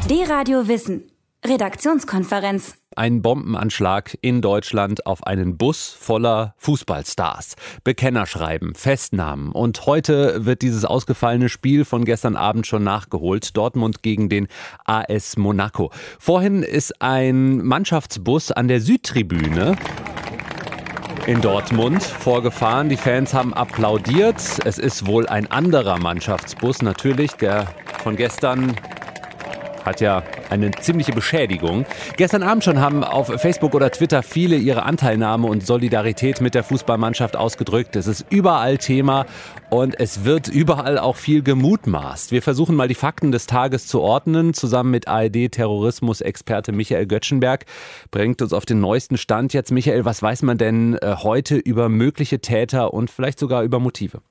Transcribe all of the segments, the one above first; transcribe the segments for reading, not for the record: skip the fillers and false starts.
D-Radio Wissen. Redaktionskonferenz. Ein Bombenanschlag in Deutschland auf einen Bus voller Fußballstars. Bekennerschreiben, Festnahmen. Und heute wird dieses ausgefallene Spiel von gestern Abend schon nachgeholt. Dortmund gegen den AS Monaco. Vorhin ist ein Mannschaftsbus an der Südtribüne in Dortmund vorgefahren. Die Fans haben applaudiert. Es ist wohl ein anderer Mannschaftsbus, natürlich. Der von gestern hat ja eine ziemliche Beschädigung. Gestern Abend schon haben auf Facebook oder Twitter viele ihre Anteilnahme und Solidarität mit der Fußballmannschaft ausgedrückt. Es ist überall Thema und es wird überall auch viel gemutmaßt. Wir versuchen mal die Fakten des Tages zu ordnen. Zusammen mit ARD-Terrorismus-Experte Michael Göttschenberg bringt uns auf den neuesten Stand jetzt. Michael, was weiß man denn heute über mögliche Täter und vielleicht sogar über Motive?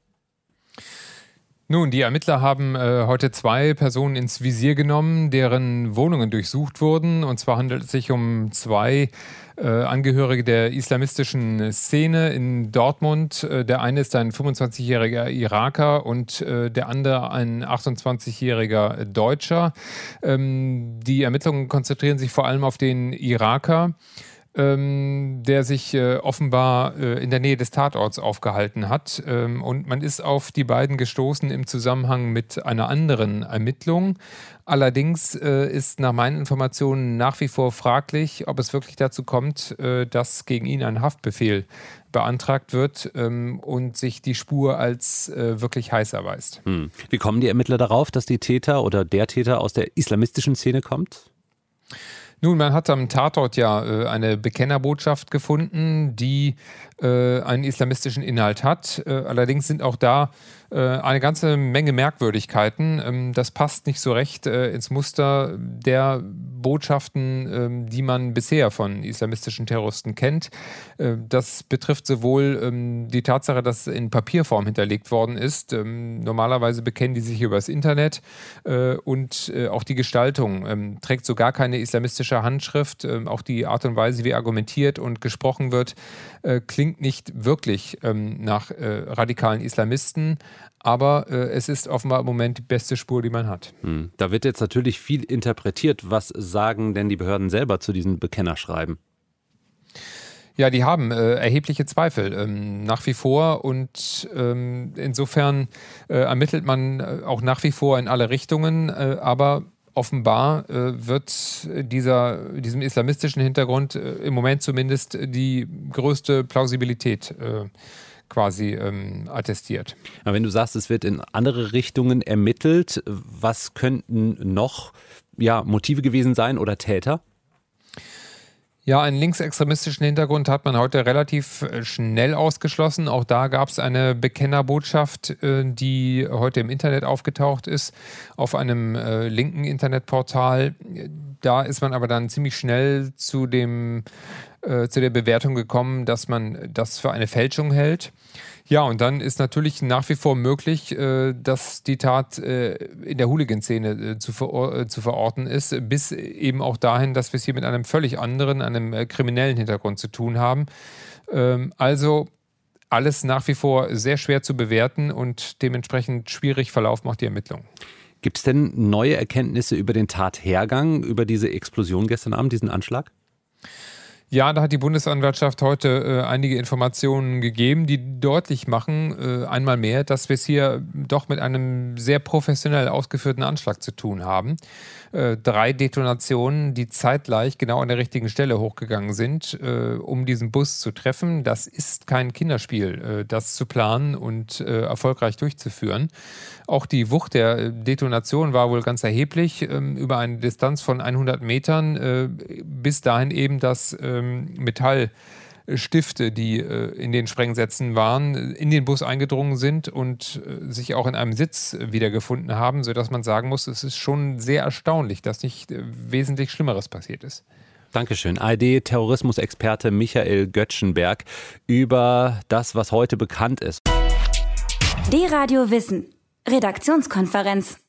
Nun, die Ermittler haben heute 2 Personen ins Visier genommen, deren Wohnungen durchsucht wurden. Und zwar handelt es sich um 2 Angehörige der islamistischen Szene in Dortmund. Der eine ist ein 25-jähriger Iraker und der andere ein 28-jähriger Deutscher. Die Ermittlungen konzentrieren sich vor allem auf den Iraker, der sich offenbar in der Nähe des Tatorts aufgehalten hat. Und man ist auf die beiden gestoßen im Zusammenhang mit einer anderen Ermittlung. Allerdings ist nach meinen Informationen nach wie vor fraglich, ob es wirklich dazu kommt, dass gegen ihn ein Haftbefehl beantragt wird und sich die Spur als wirklich heiß erweist. Wie kommen die Ermittler darauf, dass die Täter oder der Täter aus der islamistischen Szene kommt? Nun, man hat am Tatort ja eine Bekennerbotschaft gefunden, die einen islamistischen Inhalt hat. Allerdings sind auch da eine ganze Menge Merkwürdigkeiten. Das passt nicht so recht ins Muster der Botschaften, die man bisher von islamistischen Terroristen kennt. Das betrifft sowohl die Tatsache, dass es in Papierform hinterlegt worden ist. Normalerweise bekennen die sich übers Internet und auch die Gestaltung trägt so gar keine islamistische Handschrift. Auch die Art und Weise, wie argumentiert und gesprochen wird, klingt nicht wirklich nach radikalen Islamisten. Aber es ist offenbar im Moment die beste Spur, die man hat. Da wird jetzt natürlich viel interpretiert. Was sagen denn die Behörden selber zu diesem Bekennerschreiben? Ja, die haben erhebliche Zweifel nach wie vor und insofern ermittelt man auch nach wie vor in alle Richtungen, aber offenbar wird diesem islamistischen Hintergrund im Moment zumindest die größte Plausibilität quasi attestiert. Aber wenn du sagst, es wird in andere Richtungen ermittelt, was könnten noch Motive gewesen sein oder Täter? Ja, einen linksextremistischen Hintergrund hat man heute relativ schnell ausgeschlossen. Auch da gab es eine Bekennerbotschaft, die heute im Internet aufgetaucht ist, auf einem linken Internetportal. Da ist man aber dann ziemlich schnell zu der Bewertung gekommen, dass man das für eine Fälschung hält. Ja, und dann ist natürlich nach wie vor möglich, dass die Tat in der Hooligan-Szene zu verorten ist, bis eben auch dahin, dass wir es hier mit einem völlig anderen, einem kriminellen Hintergrund zu tun haben. Also alles nach wie vor sehr schwer zu bewerten und dementsprechend schwierig verlaufen auch die Ermittlungen. Gibt es denn neue Erkenntnisse über den Tathergang, über diese Explosion gestern Abend, diesen Anschlag? Ja, da hat die Bundesanwaltschaft heute einige Informationen gegeben, die deutlich machen, einmal mehr, dass wir es hier doch mit einem sehr professionell ausgeführten Anschlag zu tun haben. 3 Detonationen, die zeitgleich genau an der richtigen Stelle hochgegangen sind, um diesen Bus zu treffen. Das ist kein Kinderspiel, das zu planen und erfolgreich durchzuführen. Auch die Wucht der Detonation war wohl ganz erheblich, über eine Distanz von 100 Metern, bis dahin eben, dass Metallstifte, die in den Sprengsätzen waren, in den Bus eingedrungen sind und sich auch in einem Sitz wiedergefunden haben, sodass man sagen muss, es ist schon sehr erstaunlich, dass nicht wesentlich Schlimmeres passiert ist. Dankeschön. ARD-Terrorismus-Experte Michael Göttschenberg über das, was heute bekannt ist. D-Radio Wissen. Redaktionskonferenz.